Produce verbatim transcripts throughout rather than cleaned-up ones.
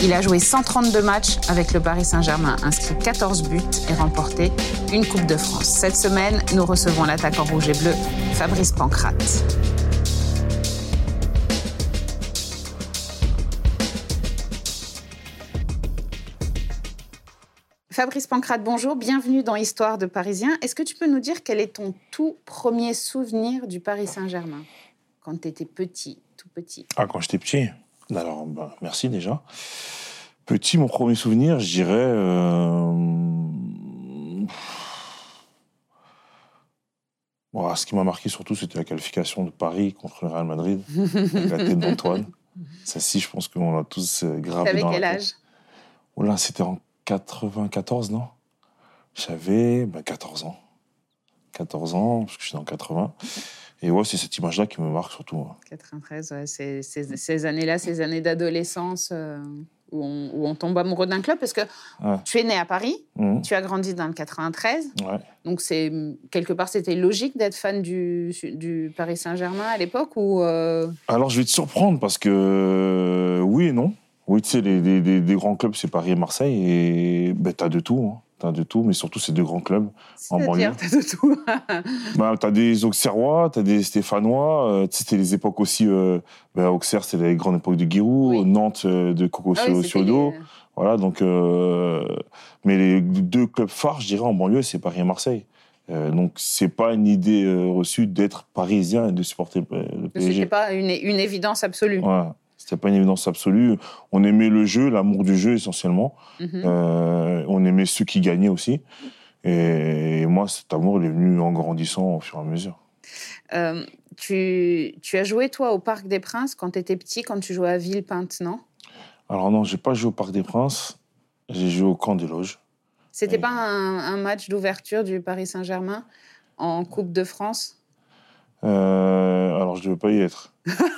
Il a joué cent trente-deux matchs avec le Paris Saint-Germain, inscrit quatorze buts et remporté une Coupe de France. Cette semaine, nous recevons l'attaquant rouge et bleu, Fabrice Pancrace. Fabrice Pancrace, bonjour, bienvenue dans Histoire de Parisien. Est-ce que tu peux nous dire quel est ton tout premier souvenir du Paris Saint-Germain, quand tu étais petit, tout petit? Ah, quand j'étais petit? Alors, bah, merci déjà. Petit, mon premier souvenir, je dirais... Euh... Bon, ce qui m'a marqué surtout, c'était la qualification de Paris contre le Real Madrid, avec la tête d'Antoine. Ça, si, je pense qu'on l'a tous gravé T'avais dans quel la âge? tête. Oh là, c'était en quatre-vingt-quatorze, non? J'avais bah, quatorze ans. quatorze ans, parce que je suis dans quatre-vingts. Et ouais, c'est cette image-là qui me marque surtout. quatre-vingt-treize, ouais, c'est, c'est, ces années-là, ces années d'adolescence euh, où, on, où on tombe amoureux d'un club. Parce que Ouais. tu es né à Paris, Mmh. tu as grandi dans le quatre-vingt-treize. Ouais. Donc, c'est, quelque part, c'était logique d'être fan du, du Paris Saint-Germain à l'époque ou euh... Alors, je vais te surprendre parce que oui et non. Oui, tu sais, les, les, les, les grands clubs, c'est Paris et Marseille. Et ben, t'as de tout. Hein. T'as de tout, mais surtout, c'est deux grands clubs en banlieue. C'est-à-dire, t'as de tout. Bah, t'as des Auxerrois, t'as des Stéphanois. Euh, tu sais, c'était les époques aussi... Euh, bah, Auxerre, c'était les grandes époques de Giroud. Oui. Nantes, euh, de Coco Ah oui, Ciodo. les... Voilà, donc... Euh, mais les deux clubs phares, je dirais, en banlieue, c'est Paris et Marseille. Euh, donc, c'est pas une idée euh, reçue d'être parisien et de supporter le, le P S G. C'était pas une, une évidence absolue. Ouais, c'était pas une évidence absolue. On aimait le jeu, l'amour du jeu essentiellement. Mm-hmm. Euh, on aimait ceux qui gagnaient aussi. Et moi, cet amour, il est venu en grandissant au fur et à mesure. Euh, tu, tu as joué, toi, au Parc des Princes quand tu étais petit, quand tu jouais à Villepinte, non? Alors non, j'ai pas joué au Parc des Princes. J'ai joué au Camp des Loges. C'était Et... pas un, un match d'ouverture du Paris Saint-Germain en Coupe de France? Euh, alors, je ne veux pas y être.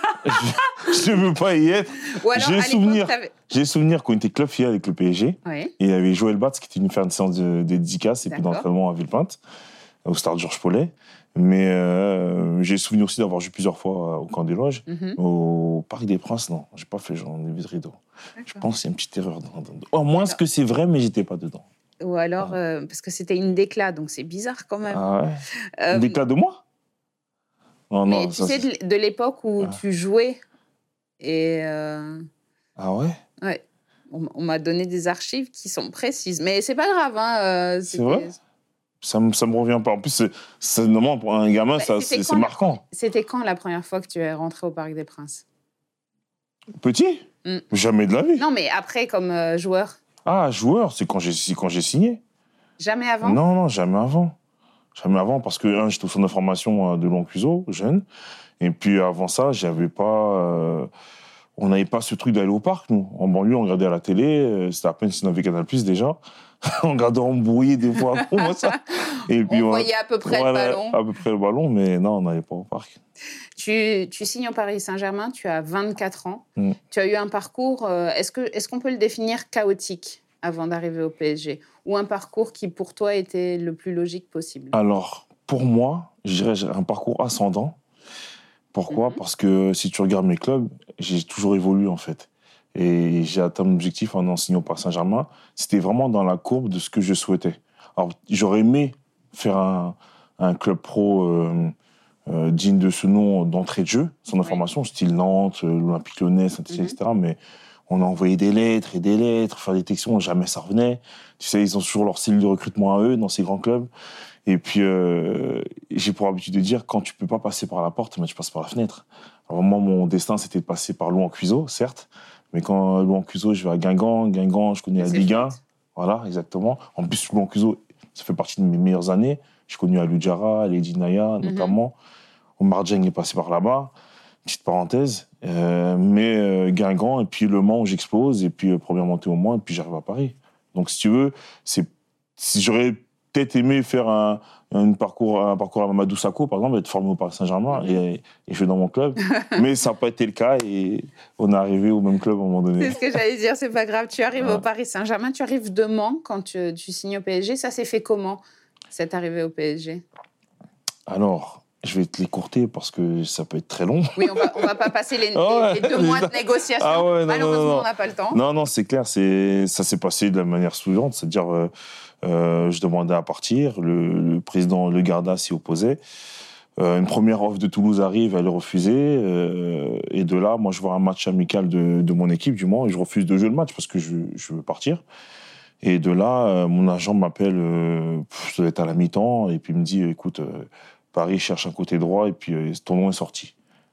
je ne veux pas y être. Ou alors, j'ai à souvenir, t'avais... j'ai souvenir qu'on était club fier avec le P S G. Oui. Et il y avait Joël Batz qui était venu faire une séance de, de dédicace et puis d'entraînement à Villepinte, au Stade Georges Paulet. Mais euh, j'ai souvenir aussi d'avoir joué plusieurs fois au Camp des Loges. Mm-hmm. Au Parc des Princes, non. Je n'ai pas fait genre des vides rideaux. Je pense qu'il y a une petite erreur. Dans, dans... Au moins, alors... ce que c'est vrai, mais je n'étais pas dedans. Ou alors, ah. euh, parce que c'était une déclat, donc c'est bizarre quand même. Ah ouais. euh... Une déclat de moi? Non, mais non, tu ça, sais, c'est... de l'époque où ah. tu jouais et... Euh... Ah ouais? Ouais. On, on m'a donné des archives qui sont précises. Mais c'est pas grave. Hein, euh, c'est vrai? Ça me, ça me revient pas. En plus, c'est, c'est, normalement, pour un gamin, bah, ça, c'est, c'est marquant. La, c'était quand la première fois que tu es rentré au Parc des Princes? Petit? mm. Jamais de la vie. Non, mais après, comme euh, joueur. Ah, joueur, c'est quand j'ai, c'est quand j'ai signé. Jamais avant? Non, non, jamais avant. Jamais avant, parce que, un, j'étais au centre de formation de Longcuseau, jeune. Et puis, avant ça, j'avais pas... Euh, on n'avait pas ce truc d'aller au parc, nous. En banlieue, on regardait à la télé. Euh, c'était à peine si on avait Canal plus, déjà. On regardait embrouillé des fois. Moi, ça. Et puis, on, on voyait à peu près voilà, le ballon. À peu près le ballon, mais non, on n'allait pas au parc. Tu, tu signes au Paris Saint-Germain, tu as vingt-quatre ans. Mm. Tu as eu un parcours... Euh, est-ce, que, est-ce qu'on peut le définir chaotique avant d'arriver au P S G? Ou un parcours qui, pour toi, était le plus logique possible? Alors, pour moi, je dirais un parcours ascendant. Pourquoi? Mm-hmm. Parce que si tu regardes mes clubs, j'ai toujours évolué, en fait. Et j'ai atteint mon objectif en en signant au Paris Saint-Germain. C'était vraiment dans la courbe de ce que je souhaitais. Alors, j'aurais aimé faire un, un club pro euh, euh, digne de ce nom d'entrée de jeu, son information, oui. Style Nantes, l'Olympique Lyonnais, Saint-Étienne, mm-hmm. et cetera. Mais on a envoyé des lettres et des lettres, faire des textos, jamais ça revenait. Tu sais, ils ont toujours leur cellule de recrutement à eux, dans ces grands clubs. Et puis, euh, j'ai pour habitude de dire, quand tu peux pas passer par la porte, ben, tu passes par la fenêtre. Alors, moi, mon destin, c'était de passer par Louan-Cuiseaux, certes. Mais quand Louan-Cuiseaux, je vais à Guingamp. Guingamp, je connais la Ligue un. Voilà, exactement. En plus, Louan-Cuiseaux, ça fait partie de mes meilleures années. J'ai connu Aliou Diarra, Lady Naya, notamment. Mm-hmm. Omar Dieng est passé par là-bas. Petite parenthèse. Euh, mais euh, Guingamp, et puis Le Mans, où j'explose. Et puis, euh, première montée au Mans, et puis j'arrive à Paris. Donc, si tu veux, c'est... si j'aurais peut-être aimé faire un, un, parcours, un parcours à Mamadou Sakho, par exemple, être formé au Paris Saint-Germain mmh. et, et jouer dans mon club. Mais ça n'a pas été le cas et on est arrivé au même club à un moment donné. C'est ce que j'allais dire, c'est pas grave. Tu arrives ouais. au Paris Saint-Germain, tu arrives de Mans quand tu, tu signes au P S G. Ça s'est fait comment, cette arrivée au P S G? Alors, Je vais te l'écourter parce que ça peut être très long. Oui, on va, on va pas passer les, oh, les, les deux mois de négociation. Ah ouais, non, malheureusement, non, non. on n'a pas le temps. Non, non, c'est clair. C'est, ça s'est passé de la manière suivante. C'est-à-dire, euh, euh, je demandais à partir. Le, le président Le Garda s'y opposait. Euh, une première offre de Toulouse arrive, elle est refusée. Euh, et de là, moi, je vois un match amical de, de mon équipe, du moins, et je refuse de jouer le match parce que je, je veux partir. Et de là, euh, mon agent m'appelle, euh, je devais être à la mi-temps, et puis il me dit, écoute, euh, Paris cherche un côté droit, et puis euh, ton nom est sorti.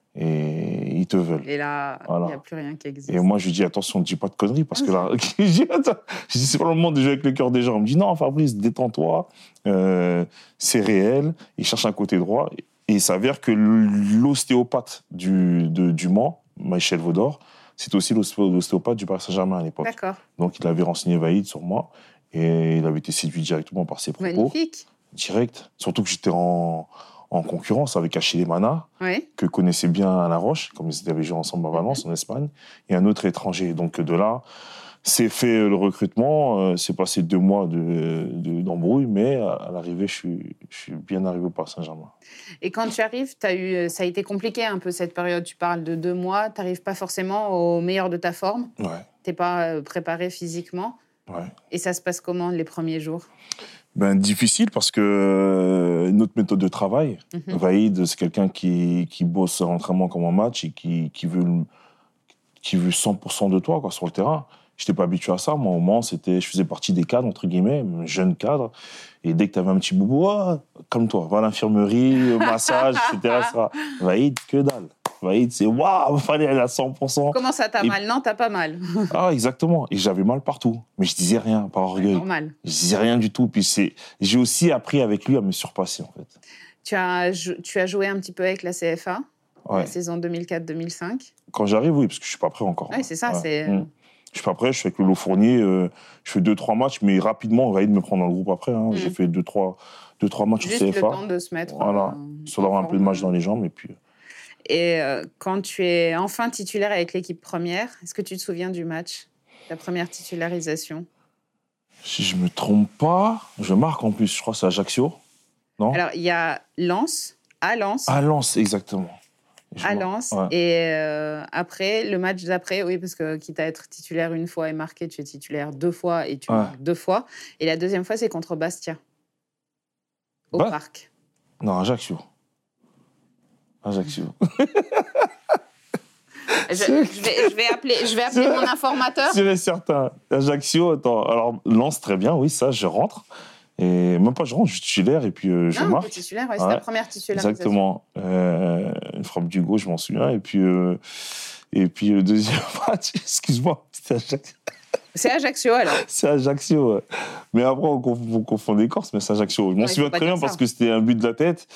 Et ils te veulent. Et là, il voilà. n'y a plus rien qui existe. Et moi, je lui dis, attention, ne dis pas de conneries, parce que là, je dis, attends, je dis, c'est pas le moment de jouer avec le cœur des gens. Il me dit, non, Fabrice, détends-toi, euh, c'est réel, il cherche un côté droit. Et il s'avère que l'ostéopathe du, de, du Mans, Michel Vaudor, c'est aussi l'ostéopathe du Paris Saint-Germain à l'époque. D'accord. Donc, il avait renseigné Vaïd sur moi, et il avait été séduit directement par ses propos. Magnifique. Direct. Surtout que j'étais en... en concurrence avec Achille Mana, oui. que connaissait bien Alain Roche, comme ils avaient joué ensemble à Valence, mm-hmm. en Espagne, et un autre étranger. Donc de là, c'est fait le recrutement, euh, c'est passé deux mois de, de, d'embrouille, mais à, à l'arrivée, je suis, je suis bien arrivé au Paris Saint-Germain. Et quand tu arrives, t'as eu, ça a été compliqué un peu cette période, tu parles de deux mois, tu n'arrives pas forcément au meilleur de ta forme, ouais. tu n'es pas préparé physiquement, ouais. Et ça se passe comment les premiers jours? Ben, difficile parce que notre méthode de travail, mm-hmm. Vaïd, c'est quelqu'un qui, qui bosse à l'entraînement comme en match et qui, qui, veut, qui veut cent pour cent de toi quoi, sur le terrain. Je n'étais pas habitué à ça. Moi, au Mans, c'était, je faisais partie des cadres, entre guillemets, jeunes cadres. Et dès que tu avais un petit boubou, oh, calme-toi, va à l'infirmerie, massage, et cetera. Vaïd, que dalle. Vaïd, c'est waouh, il fallait aller à cent pour cent. Comment ça, t'as et... mal? Non, t'as pas mal. Ah, exactement. Et j'avais mal partout. Mais je disais rien, par orgueil. Normal. Je disais rien du tout. Puis c'est... j'ai aussi appris avec lui à me surpasser, en fait. Tu as, tu as joué un petit peu avec la C F A, ouais. la saison deux mille quatre deux mille cinq. Quand j'arrive, oui, parce que je suis pas prêt encore. Oui, c'est ça. Ouais. C'est... Mmh. Je suis pas prêt, je suis avec le Lot Fournier, euh, je fais deux, trois matchs, mais rapidement, Vaïd me prend dans le groupe après. Hein. Mmh. J'ai fait deux, trois, deux, trois matchs Juste au C F A. Juste le temps de se mettre voilà. Sur d'avoir un peu de match dans les jambes, et puis... Et euh, quand tu es enfin titulaire avec l'équipe première, est-ce que tu te souviens du match, ta première titularisation? Si je me trompe pas, je marque en plus, je crois que c'est Ajaccio, non? Alors, il y a Lens, à Lens. À Lens, exactement. Je à Lens, ouais. Et euh, après, le match d'après, oui, parce que quitte à être titulaire une fois et marqué, tu es titulaire deux fois et tu ouais. marques deux fois. Et la deuxième fois, c'est contre Bastia, au bah... parc. Non, Ajaccio. Ajaccio. je, je, vais, je vais appeler, je vais appeler mon informateur. C'est certain. Ajaccio, attends. Alors, Lens, très bien, oui, ça, je rentre. Et même pas, je rentre, je suis titulaire et puis euh, je non, marque. Titulaire, ouais, c'est ouais. ta première titularisation. Exactement. Euh, une frappe du gauche, je m'en souviens. Et puis, euh, et puis le deuxième match, excuse-moi, c'était Ajaccio. C'est Ajaccio, alors. C'est Ajaccio, ouais. Mais après, on confond, on confond des Corses, mais c'est Ajaccio. Je m'en souviens très bien ça. Parce que c'était un but de la tête.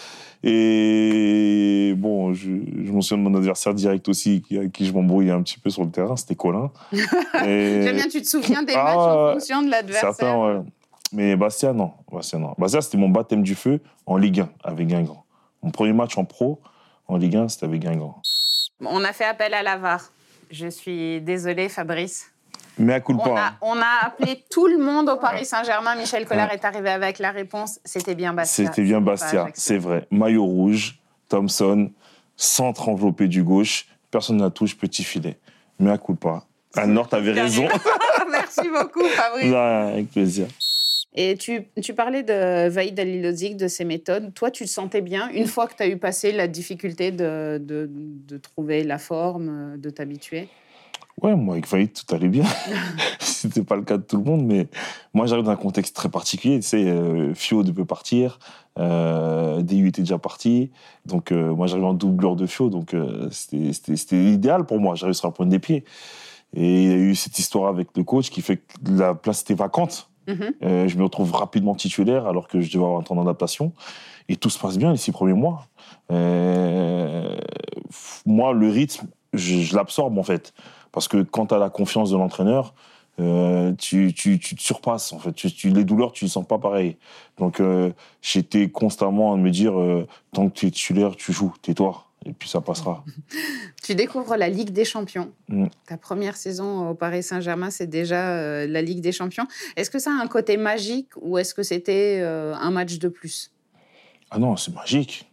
Et bon, je, je m'en souviens de mon adversaire direct aussi, qui, avec qui je m'embrouillais un petit peu sur le terrain, c'était Colin. Et... J'aime bien, tu te souviens des ah, matchs en fonction de l'adversaire. Certains, ouais. Mais Bastia, non. Bastia, non. Bastia, c'était mon baptême du feu en Ligue un, avec Guingamp. Mon premier match en pro, en Ligue un, c'était avec Guingamp. On a fait appel à la V A R. Je suis désolée, Fabrice. Mais à coup de on, a, on a appelé tout le monde au Paris Saint-Germain. Michel Collard ouais. est arrivé avec la réponse. C'était bien Bastia. C'était bien Bastia, c'est vrai. Maillot rouge, Thompson, centre enveloppé du gauche, personne ne la touche, petit filet. Mais à coup de pas. Anne-Laure, t'avais raison. Merci beaucoup, Fabrice. Ouais, avec plaisir. Et tu, tu parlais de Vaïd Halilovic, de ses méthodes. Toi, tu te sentais bien une fois que tu as eu passé la difficulté de, de, de trouver la forme, de t'habituer? Ouais, moi, avec Vaïd, tout allait bien. C'était pas le cas de tout le monde, mais moi, j'arrive dans un contexte très particulier. Tu sais, euh, Fio devait partir, euh, D U était déjà parti. Donc, euh, moi, j'arrive en doubleur de Fio, donc euh, c'était, c'était, c'était idéal pour moi. J'arrive sur la pointe des pieds. Et il y a eu cette histoire avec le coach qui fait que la place était vacante. Mm-hmm. Euh, je me retrouve rapidement titulaire alors que je devais avoir un temps d'adaptation. Et tout se passe bien les six premiers mois. Euh, moi, le rythme, je, je l'absorbe en fait. Parce que quand tu as la confiance de l'entraîneur, euh, tu, tu, tu te surpasses. En fait. Tu, tu, les douleurs, tu ne les sens pas pareil. Donc, euh, j'étais constamment à me dire, euh, tant que tu es titulaire, tu joues, tais-toi. Et puis ça passera. Tu découvres la Ligue des Champions. Mm. Ta première saison au Paris Saint-Germain, c'est déjà euh, la Ligue des Champions. Est-ce que ça a un côté magique ou est-ce que c'était euh, un match de plus? Ah non, c'est magique.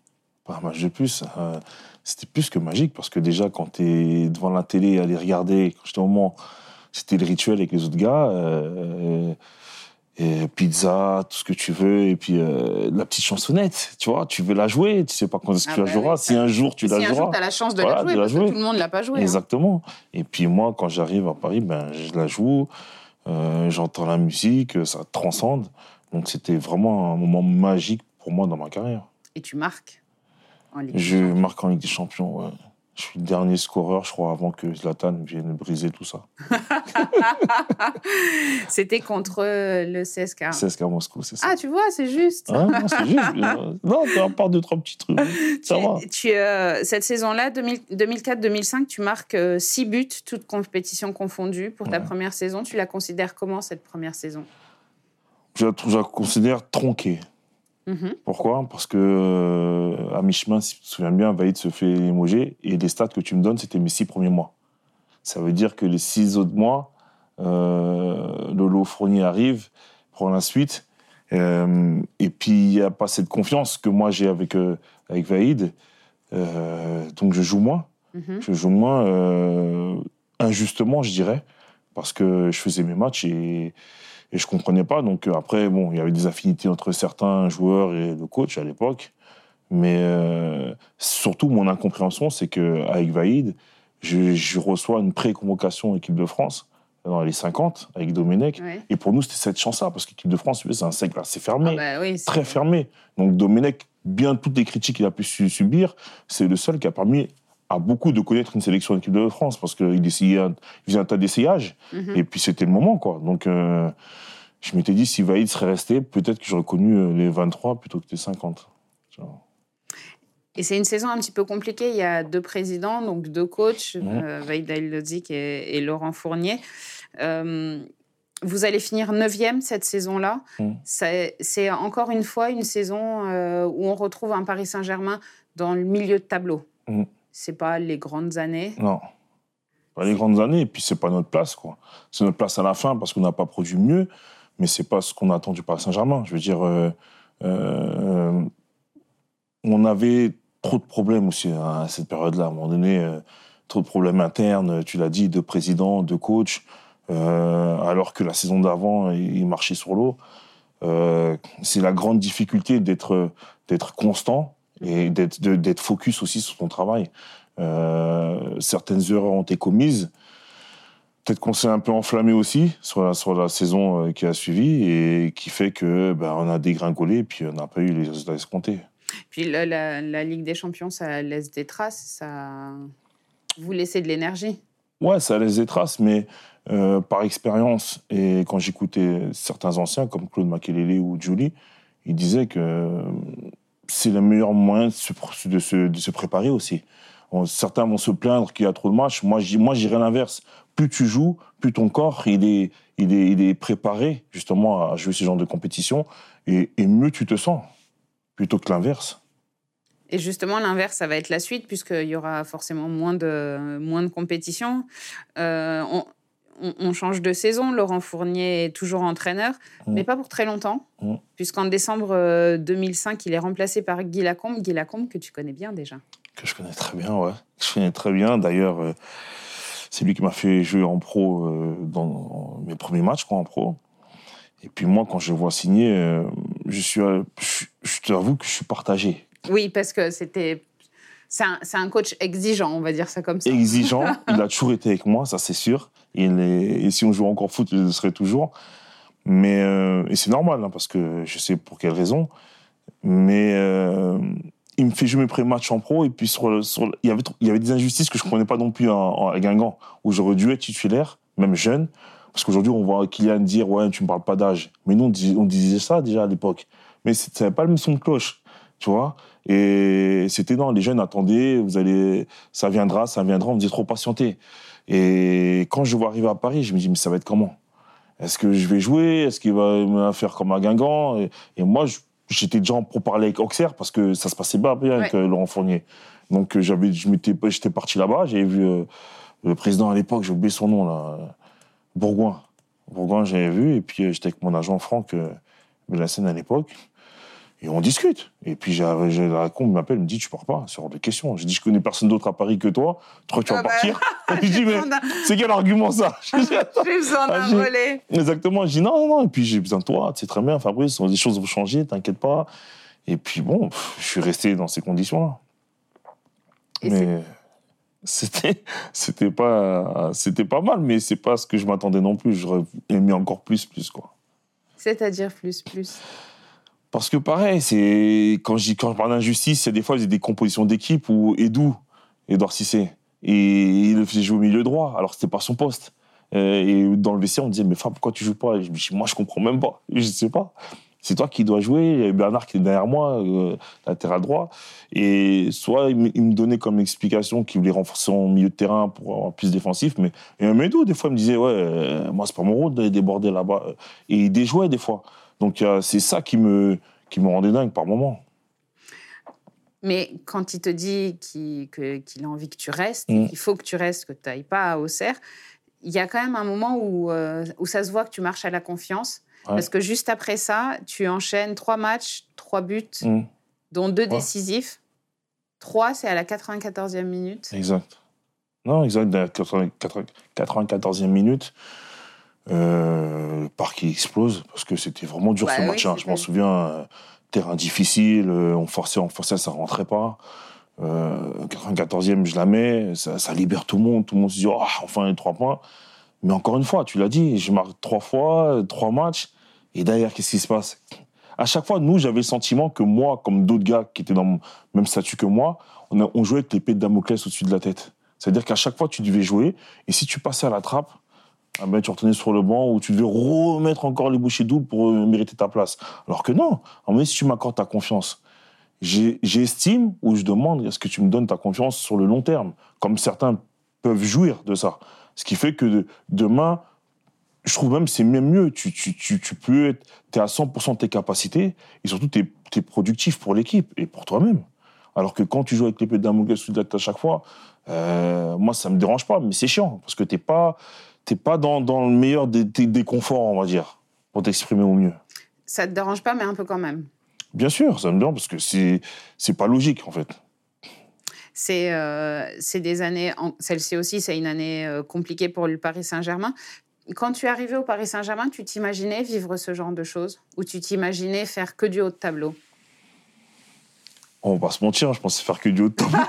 pas un match de plus. Euh, c'était plus que magique, parce que déjà, quand t'es devant la télé à les regarder, quand j'étais au moment, c'était le rituel avec les autres gars. Euh, et pizza, tout ce que tu veux, et puis euh, la petite chansonnette, tu vois, tu veux la jouer, tu sais pas quand est-ce que ah tu bah la joueras. Oui, si un jour tu la joueras. Si un jour tu as la chance de voilà, la jouer, parce la jouer. Que tout le monde l'a pas joué. Exactement. Hein. Et puis moi, quand j'arrive à Paris, ben, je la joue, euh, j'entends la musique, ça transcende. Donc c'était vraiment un moment magique pour moi dans ma carrière. Et tu marques en Ligue Je marque en Ligue des Champions, ouais. Je suis le dernier scoreur, je crois, avant que Zlatan vienne briser tout ça. C'était contre le C S K. C S K Moscou, c'est ça. Ah, tu vois, c'est juste. Ah, non, c'est juste. Non, tu as part deux, trois petits trucs. Ça tu, va. Tu, euh, cette saison-là, deux mille quatre deux mille cinq, tu marques euh, six buts, toutes compétitions confondues, pour ta ouais. première saison. Tu la considères comment, cette première saison ? Je la, je la considère tronquée. Mmh. Pourquoi ? Parce que euh, à mi-chemin, si tu te souviens bien, Vaïd se fait limoger et les stats que tu me donnes, c'était mes six premiers mois. Ça veut dire que les six autres mois, euh, Lolo Fournier arrive, prend la suite, euh, et puis il n'y a pas cette confiance que moi j'ai avec, euh, avec Vaïd, euh, donc je joue moins. Mmh. Je joue moins euh, injustement, je dirais, parce que je faisais mes matchs et... Et je ne comprenais pas. Donc après, bon, il y avait des affinités entre certains joueurs et le coach à l'époque. Mais euh, surtout, mon incompréhension, c'est qu'avec Vaïd, je, je reçois une pré-convocation équipe de France dans les cinquante avec Domenech. Ouais. Et pour nous, c'était cette chance-là, parce qu'équipe de France, c'est un cercle assez fermé, ah bah oui, très fermé. Donc Domenech, bien toutes les critiques qu'il a pu subir, c'est le seul qui a permis à beaucoup de connaître une sélection d'équipe de France, parce qu'il essayait un, il faisait un tas d'essayages, mm-hmm. et puis c'était le moment, quoi. Donc, euh, je m'étais dit, si Vaïd serait resté, peut-être que j'aurais connu les vingt-trois plutôt que les cinquante. Et c'est une saison un petit peu compliquée. Il y a deux présidents, donc deux coachs, mm-hmm. euh, Vaïd Halilhodžić et, et Laurent Fournier. Euh, vous allez finir neuvième cette saison-là. Mm. C'est, c'est encore une fois une saison euh, où on retrouve un Paris Saint-Germain dans le milieu de tableau. Mm. C'est pas les grandes années. Non, pas les grandes années. Et puis, c'est pas notre place, quoi. C'est notre place à la fin parce qu'on n'a pas produit mieux, mais c'est pas ce qu'on attend du Paris Saint-Germain. Je veux dire, euh, euh, on avait trop de problèmes aussi à cette période-là. À un moment donné, euh, trop de problèmes internes, tu l'as dit, de président, de coach, euh, alors que la saison d'avant, il marchait sur l'eau. Euh, c'est la grande difficulté d'être, d'être constant et d'être, de, d'être focus aussi sur ton travail. Euh, certaines erreurs ont été commises. Peut-être qu'on s'est un peu enflammé aussi sur la, sur la saison qui a suivi et qui fait que ben, on a dégringolé et puis on n'a pas eu les résultats escomptés. Puis la, la, la Ligue des Champions, ça laisse des traces, ça vous laissez de l'énergie. Ouais, ça laisse des traces, mais euh, par expérience et quand j'écoutais certains anciens comme Claude Makélélé ou Julie, ils disaient que c'est le meilleur moyen de se, de se, de se préparer aussi. On, certains vont se plaindre qu'il y a trop de matchs. Moi, je, moi, je dirais l'inverse. Plus tu joues, plus ton corps il est, il est, il est préparé justement à jouer ce genre de compétition et, et mieux tu te sens plutôt que l'inverse. Et justement, l'inverse, ça va être la suite puisqu'il y aura forcément moins de, moins de compétitions. Euh, on, on, on change de saison. Laurent Fournier est toujours entraîneur, mmh. mais pas pour très longtemps, mmh. puisqu'en décembre deux mille cinq, il est remplacé par Guy Lacombe. Guy Lacombe, que tu connais bien déjà. Que je connais très bien, ouais. Je connais très bien. D'ailleurs, euh, c'est lui qui m'a fait jouer en pro euh, dans mes premiers matchs, quoi, en pro. Et puis moi, quand je le vois signer, euh, je suis, euh, je, je t'avoue que je suis partagé. Oui, parce que c'était... C'est un, c'est un coach exigeant, on va dire ça comme ça. Exigeant, il a toujours été avec moi, ça c'est sûr. Et, les, et si on joue encore foot, je le serai toujours. Mais, euh, et c'est normal, hein, parce que je sais pour quelle raison. Mais euh, il me fait jouer mes pré-matchs en pro. Et puis sur, sur, il, y avait, il y avait des injustices que je ne comprenais pas non plus en, en, à Guingamp, où j'aurais dû être titulaire, même jeune. Parce qu'aujourd'hui, on voit Kylian dire « Ouais, tu ne me parles pas d'âge ». Mais nous, on disait, on disait ça déjà à l'époque. Mais ce n'avait pas le même son de cloche, tu vois. Et c'était non, les jeunes attendaient, vous allez, ça viendra, ça viendra, on me disait trop patienter. Et quand je vois arriver à Paris, je me dis, mais ça va être comment ? Est-ce que je vais jouer ? Est-ce qu'il va me faire comme à Guingamp ? et, et moi, je, j'étais déjà pour parler avec Auxerre parce que ça se passait pas bien avec ouais. Laurent Fournier. Donc j'avais, je m'étais, j'étais parti là-bas, j'avais vu euh, le président à l'époque, j'ai oublié son nom là, Bourgoin. Bourgoin, j'avais vu, et puis j'étais avec mon agent Franck euh, Bellassène à l'époque. Et on discute. Et puis, j'ai, j'ai la con m'appelle, me dit, tu pars pas, c'est hors de question. Je dis, je connais personne d'autre à Paris que toi. Tu crois que tu vas ah partir bah... Je dis, mais c'est quel argument ça? J'ai besoin d'un relais. Exactement. Je dis, non, non, non. Et puis, j'ai besoin de toi. C'est très bien, Fabrice. Les choses vont changer, t'inquiète pas. Et puis, bon, je suis resté dans ces conditions-là. Et mais c'est... c'était, c'était, pas, c'était pas mal, mais c'est pas ce que je m'attendais non plus. J'aurais aimé encore plus, plus, quoi. C'est-à-dire plus, plus Parce que pareil, c'est quand je, quand je parle d'injustice, il y a des fois, il y a des compositions d'équipe où Edou, Edouard Cissé, et il faisait jouer au milieu droit, alors c'était pas son poste. Et dans le vestiaire, on disait, mais Fab, pourquoi tu joues pas? Et je me dis, moi, je comprends même pas. Je sais pas. C'est toi qui dois jouer. Il y a Bernard qui est derrière moi, euh, latéral droit. Et soit il me donnait comme explication qu'il voulait renforcer son milieu de terrain pour avoir plus défensif. Mais et Medou, des fois, il me disait, ouais, euh, moi, c'est pas mon rôle d'aller déborder là-bas. Et il déjouait des fois. Donc, euh, c'est ça qui me, qui me rendait dingue par moments. Mais quand il te dit qu'il, que, qu'il a envie que tu restes, mmh. qu'il faut que tu restes, que tu n'ailles pas à Auxerre, il y a quand même un moment où, euh, où ça se voit que tu marches à la confiance. Ouais. Parce que juste après ça, tu enchaînes trois matchs, trois buts, mmh. dont deux ouais. décisifs. Trois, c'est à la quatre-vingt-quatorzième minute. Exact. Non, exact. À la quatre-vingt-quatorzième minute, euh, le parc il explose, parce que c'était vraiment dur bah, ce oui, match. Hein. Je m'en souviens, euh, terrain difficile, euh, on forçait, on forçait, ça ne rentrait pas. Euh, quatre-vingt-quatorzième, je la mets, ça, ça libère tout le monde. Tout le monde se dit, oh, enfin, les trois points. Mais encore une fois, tu l'as dit, je marque trois fois, trois matchs. Et derrière, qu'est-ce qui se passe? À chaque fois, nous, j'avais le sentiment que moi, comme d'autres gars qui étaient dans le même statut que moi, on, a, on jouait avec l'épée de Damoclès au-dessus de la tête. C'est-à-dire qu'à chaque fois, tu devais jouer. Et si tu passais à la trappe, ah ben, tu retournais sur le banc ou tu devais remettre encore les bouchées doubles pour euh, mériter ta place. Alors que non, en fait, si tu m'accordes ta confiance, j'ai, j'estime ou je demande est-ce que tu me donnes ta confiance sur le long terme, comme certains peuvent jouir de ça. Ce qui fait que de, demain, je trouve même que c'est même mieux. Tu, tu, tu, tu peux être, t'es à cent pour cent de tes capacités et surtout t'es, t'es productif pour l'équipe et pour toi-même. Alors que quand tu joues avec l'épée de Damoclès sous la tête à chaque fois, euh, moi ça me dérange pas, mais c'est chiant parce que t'es pas, t'es pas dans, dans le meilleur des, des, des conforts, on va dire, pour t'exprimer au mieux. Ça te dérange pas, mais un peu quand même. Bien sûr, ça me dérange parce que c'est, c'est pas logique en fait. C'est, euh, c'est des années, celle-ci aussi, c'est une année euh, compliquée pour le Paris Saint-Germain. Quand tu es arrivé au Paris Saint-Germain, tu t'imaginais vivre ce genre de choses? Ou tu t'imaginais faire que du haut de tableau? On va pas se mentir, je pensais faire que du haut de tableau.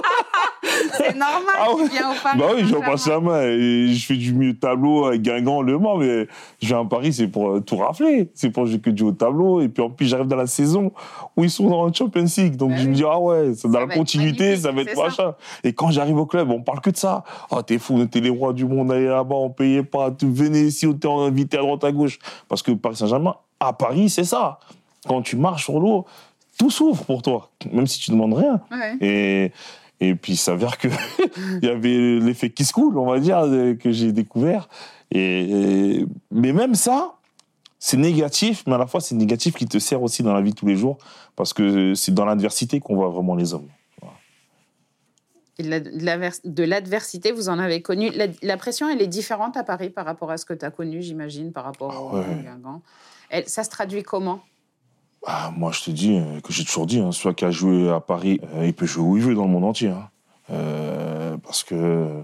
C'est normal, ah ouais. Tu viens au Paris. Bah oui, j'en passe la main. Et je fais du milieu de tableau avec Guingamp, Le Mans, mais je viens à Paris, c'est pour euh, tout rafler. C'est pour jouer que du haut de tableau. Et puis en plus, j'arrive dans la saison où ils sont dans la Champions League. Donc bah je oui. me dis, ah ouais, c'est dans ça la continuité, ça va être machin. Et quand j'arrive au club, on parle que de ça. Ah, oh, t'es fou, on était les rois du monde, aller là-bas, on payait pas. Tu venais ici, on t'est invité à droite, à gauche. Parce que Paris Saint-Germain, à Paris, c'est ça. Quand tu marches sur l'eau, tout s'ouvre pour toi, même si tu ne demandes rien. Ouais. Et. Et puis, il s'avère qu'il y avait l'effet Kiss Cool, on va dire, que j'ai découvert. Et, et, mais même ça, c'est négatif, mais à la fois, c'est négatif qui te sert aussi dans la vie de tous les jours, parce que c'est dans l'adversité qu'on voit vraiment les hommes. Voilà. Et de l'adversité, vous en avez connu. La, la pression, elle est différente à Paris par rapport à ce que tu as connu, j'imagine, par rapport ah au ouais. Guingamp. Elle, ça se traduit comment? Ah, moi, je te dis, euh, que j'ai toujours dit, hein, celui qui a joué à Paris, euh, il peut jouer où il veut dans le monde entier. Hein. Euh, parce que